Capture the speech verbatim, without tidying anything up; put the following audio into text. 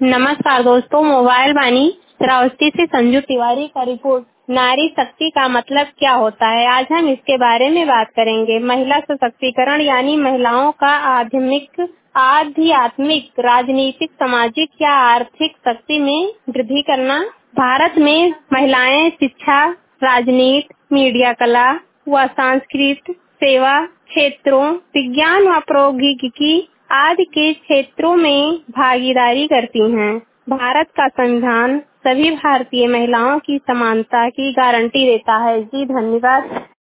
नमस्कार दोस्तों, मोबाइल वाणी श्रावस्ती से संजू तिवारी का रिपोर्ट। नारी शक्ति का मतलब क्या होता है, आज हम इसके बारे में बात करेंगे। महिला सशक्तिकरण यानी महिलाओं का आध्यात्मिक आध्यात्मिक राजनीतिक, सामाजिक या आर्थिक शक्ति में वृद्धि करना। भारत में महिलाएं शिक्षा, राजनीति, मीडिया, कला व सांस्कृतिक सेवा क्षेत्रों, विज्ञान व प्रौद्योगिकी आदि के क्षेत्रों में भागीदारी करती हैं। भारत का संविधान सभी भारतीय महिलाओं की समानता की गारंटी देता है। जी धन्यवाद।